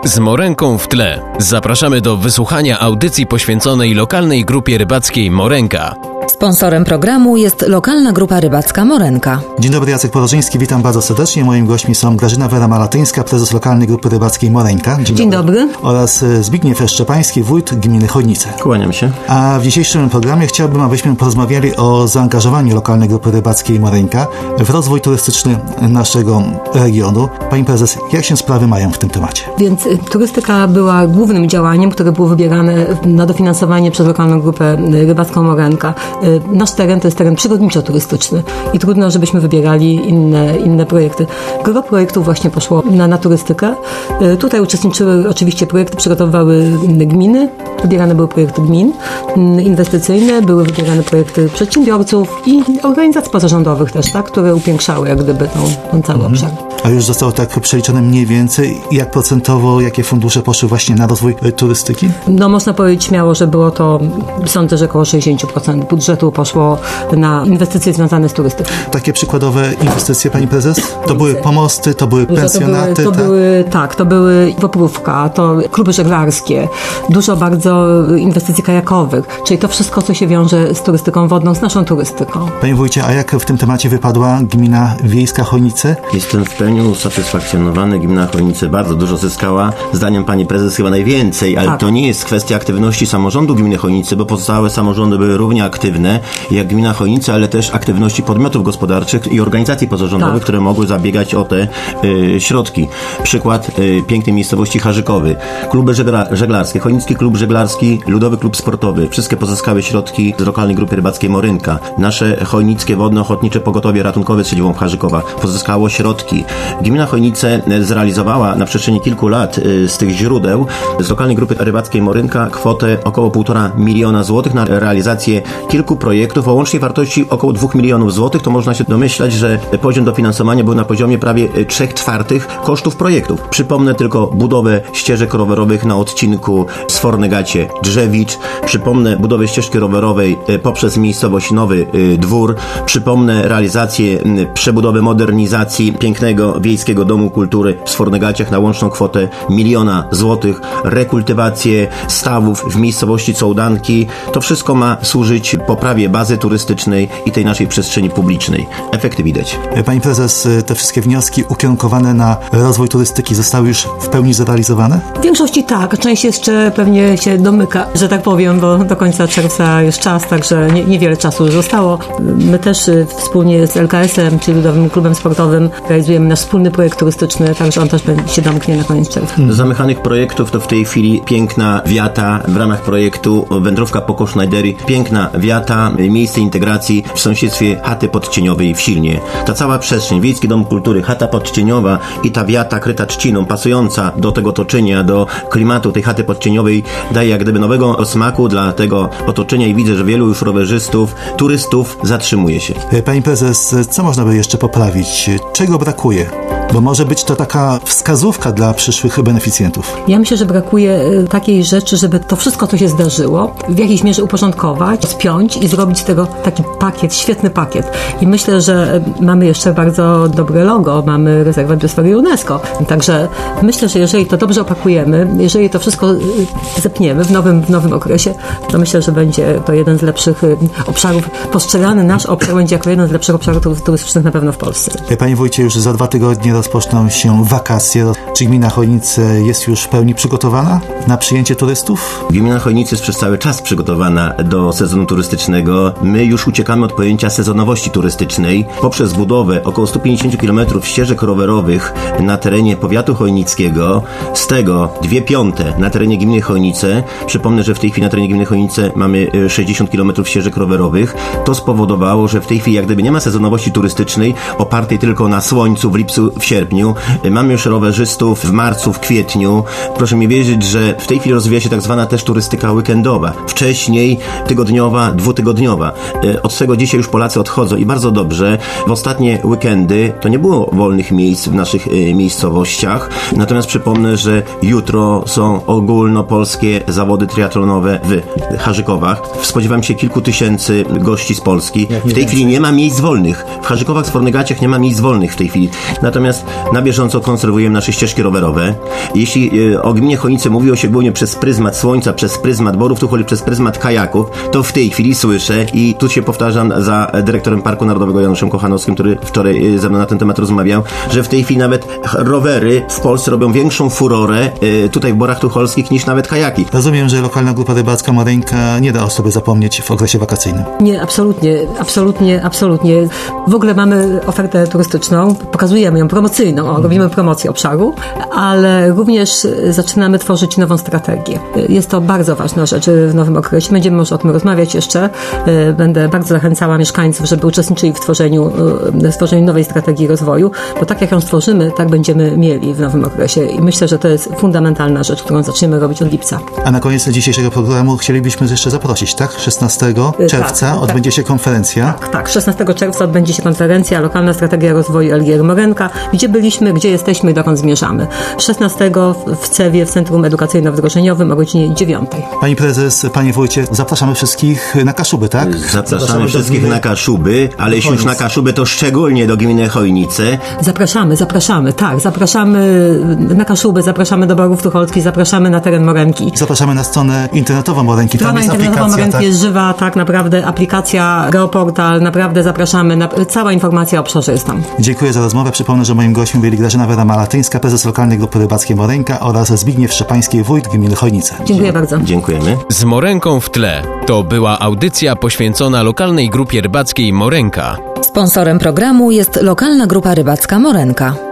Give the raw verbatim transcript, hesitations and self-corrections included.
z Morenką w tle. Zapraszamy do wysłuchania audycji poświęconej lokalnej grupie rybackiej Morenka. Sponsorem programu jest lokalna grupa rybacka Morenka. Dzień dobry, Jacek Porożyński, witam bardzo serdecznie. Moimi gośćmi są Grażyna Wera-Malatyńska, prezes lokalnej grupy rybackiej Morenka. Dzień, Dzień dobry. dobry. Oraz Zbigniew Szczepański, wójt gminy Chojnice. Kłaniam się. A w dzisiejszym programie chciałbym, abyśmy porozmawiali o zaangażowaniu lokalnej grupy rybackiej Morenka w rozwój turystyczny naszego regionu. Pani prezes, jak się sprawy mają w tym temacie? Więc y, turystyka była głównym działaniem, które było wybierane na dofinansowanie przez lokalną grupę rybacką Morenka. Y, nasz teren to jest teren przyrodniczo-turystyczny i trudno, żebyśmy wybierali inne, inne projekty. Gro projektów właśnie poszło na, na turystykę. Y, tutaj uczestniczyły oczywiście projekty, przygotowywały gminy, wybierane były projekty gmin y, inwestycyjne, były wybierane projekty przedsiębiorców i organizacji pozarządowych też, tak, które upiększały jak gdyby tą, ten cały mhm. obszar. A już zostało tak przeliczone mniej więcej, jak procentowo, jakie fundusze poszły właśnie na rozwój turystyki? No można powiedzieć śmiało, że było to, sądzę, że około sześćdziesiąt procent budżetu poszło na inwestycje związane z turystyką. Takie przykładowe inwestycje, pani prezes? To były pomosty, to były pensjonaty? To były, to tak? były, tak, to były Woprówka, to kluby żeglarskie, dużo bardzo inwestycji kajakowych, czyli to wszystko, co się wiąże z turystyką wodną, z naszą turystyką. Panie wójcie, a jak w tym temacie wypadła gmina wiejska Chojnice? Jestem w pełni usatysfakcjonowany. Gmina Chojnice bardzo dużo zyskała. Zdaniem pani prezes chyba najwięcej, ale tak. To nie jest kwestia aktywności samorządu gminy Chojnice, bo pozostałe samorządy były równie aktywne jak gmina Chojnice, ale też aktywności podmiotów gospodarczych i organizacji pozarządowych, tak. które mogły zabiegać o te y, środki. Przykład y, pięknej miejscowości Harzykowy. Kluby żegla, żeglarskie, Chojnicki Klub Żeglarski, Ludowy Klub Sportowy. Wszystkie pozyskały środki z lokalnej grupy rybackiej Morenka. Nasze Chojnickie Wodno-Ochotnicze Pogotowie Ratunkowe z siedzibą w Harzykowa pozyskało środki. Gmina Chojnice zrealizowała na przestrzeni kilku lat y, z tych źródeł z lokalnej grupy rybackiej Morenka kwotę około półtora miliona złotych na realizację kilku projektów o łącznej wartości około dwóch milionów złotych. To można się domyślać, że poziom dofinansowania był na poziomie prawie trzech czwartych kosztów projektów. Przypomnę tylko budowę ścieżek rowerowych na odcinku Sfornegacie-Drzewicz. Przypomnę budowę ścieżki rowerowej poprzez miejscowość Nowy Dwór. Przypomnę realizację przebudowy, modernizacji pięknego wiejskiego domu kultury w Sfornegaciach na łączną kwotę miliona złotych. Rekultywację stawów w miejscowości Cołdanki. To wszystko ma służyć poprawie bazy turystycznej i tej naszej przestrzeni publicznej. Efekty widać. Pani prezes, te wszystkie wnioski ukierunkowane na rozwój turystyki zostały już w pełni zrealizowane? W większości tak. Część jeszcze pewnie się domyka, że tak powiem, bo do końca czerwca już czas, także nie, niewiele czasu już zostało. My też wspólnie z L K S-em, czyli Ludowym Klubem Sportowym, realizujemy nasz wspólny projekt turystyczny, także on też się domknie na koniec czerwca. Z zamykanych projektów to w tej chwili piękna wiata w ramach projektu Wędrówka po Kosznajdery. Piękna wiata, miejsce integracji w sąsiedztwie chaty podcieniowej w Silnie. Ta cała przestrzeń, Wiejski Dom Kultury, chata podcieniowa i ta wiata kryta trzciną, pasująca do tego otoczenia, do klimatu tej chaty podcieniowej, daje jak gdyby nowego smaku dla tego otoczenia i widzę, że wielu już rowerzystów, turystów zatrzymuje się. Pani prezes, co można by jeszcze poprawić? Czego brakuje? Bo może być to taka wskazówka dla przyszłych beneficjentów. Ja myślę, że brakuje takiej rzeczy, żeby to wszystko, co się zdarzyło, w jakiejś mierze uporządkować, spiąć i zrobić z tego taki pakiet, świetny pakiet. I myślę, że mamy jeszcze bardzo dobre logo, mamy rezerwat biosfery UNESCO. Także myślę, że jeżeli to dobrze opakujemy, jeżeli to wszystko zepniemy w nowym, w nowym okresie, to myślę, że będzie to jeden z lepszych obszarów. Postrzegany nasz obszar będzie jako jeden z lepszych obszarów turystycznych na pewno w Polsce. Panie wójcie, już za dwa tygodnie rozpoczną się wakacje. Czy gmina Chojnice jest już w pełni przygotowana na przyjęcie turystów? Gmina Chojnice jest przez cały czas przygotowana do sezonu turystycznego. My już uciekamy od pojęcia sezonowości turystycznej poprzez budowę około sto pięćdziesiąt kilometrów ścieżek rowerowych na terenie powiatu chojnickiego. Z tego dwie piąte na terenie gminy Chojnice. Przypomnę, że w tej chwili na terenie gminy Chojnice mamy sześćdziesiąt kilometrów ścieżek rowerowych. To spowodowało, że w tej chwili jak gdyby nie ma sezonowości turystycznej opartej tylko na słońcu w lipcu, w sierpniu. Mamy już rowerzystów w marcu, w kwietniu. Proszę mi wierzyć, że w tej chwili rozwija się tak zwana też turystyka weekendowa. Wcześniej tygodniowa, dwutygodniowa. Od tego dzisiaj już Polacy odchodzą i bardzo dobrze. W ostatnie weekendy to nie było wolnych miejsc w naszych y, miejscowościach. Natomiast przypomnę, że jutro są ogólnopolskie zawody triatlonowe w Harzykowach. Spodziewam się kilku tysięcy gości z Polski. W tej chwili nie ma miejsc wolnych. W Harzykowach, w Sfornegaciach nie ma miejsc wolnych w tej chwili. Natomiast Natomiast na bieżąco konserwujemy nasze ścieżki rowerowe. Jeśli y, o gminie Chojnice mówiło się głównie przez pryzmat słońca, przez pryzmat borów tucholi, przez pryzmat kajaków, to w tej chwili słyszę i tu się powtarzam za dyrektorem Parku Narodowego Januszem Kochanowskim, który wczoraj y, ze mną na ten temat rozmawiał, że w tej chwili nawet rowery w Polsce robią większą furorę y, tutaj w Borach Tucholskich niż nawet kajaki. Rozumiem, że lokalna grupa rybacka Morenka nie da o sobie zapomnieć w okresie wakacyjnym. Nie, absolutnie, absolutnie, absolutnie. W ogóle mamy ofertę turystyczną, pokazujemy ją promocyjną, o, robimy promocję obszaru, ale również zaczynamy tworzyć nową strategię. Jest to bardzo ważna rzecz w nowym okresie. Będziemy może o tym rozmawiać jeszcze. Będę bardzo zachęcała mieszkańców, żeby uczestniczyli w tworzeniu, w tworzeniu nowej strategii rozwoju, bo tak jak ją stworzymy, tak będziemy mieli w nowym okresie i myślę, że to jest fundamentalna rzecz, którą zaczniemy robić od lipca. A na koniec dzisiejszego programu chcielibyśmy jeszcze zaprosić, tak? szesnastego czerwca tak, odbędzie tak. się konferencja. Tak, tak. szesnastego czerwca odbędzie się konferencja Lokalna Strategia Rozwoju L G R Morenka. Gdzie byliśmy, gdzie jesteśmy i dokąd zmierzamy. szesnastego w Cewie, w Centrum Edukacyjno-Wdrożeniowym o godzinie dziewiątej. Pani prezes, panie wójcie, zapraszamy wszystkich na Kaszuby, tak? Zapraszamy, zapraszamy wszystkich gminy... na Kaszuby, ale jeśli już na Kaszuby, to szczególnie do gminy Chojnice. Zapraszamy, zapraszamy, tak. Zapraszamy na Kaszuby, zapraszamy do Borów Tucholskich, zapraszamy na teren Morenki. Zapraszamy na stronę internetową Morenki. Strona internetowa Morenki tak? jest żywa, tak naprawdę. Aplikacja, geoportal, naprawdę zapraszamy. Na, cała informacja o obszarze jest tam. Dziękuję za rozmowę. Przypomnę, że moim gościem byli Grażyna Wera-Malatyńska, prezes Lokalnej Grupy Rybackiej Morenka oraz Zbigniew Szczepański, wójt gminy Chojnice. Dziękuję bardzo. Dziękujemy. Z Morenką w tle. To była audycja poświęcona Lokalnej Grupie Rybackiej Morenka. Sponsorem programu jest Lokalna Grupa Rybacka Morenka.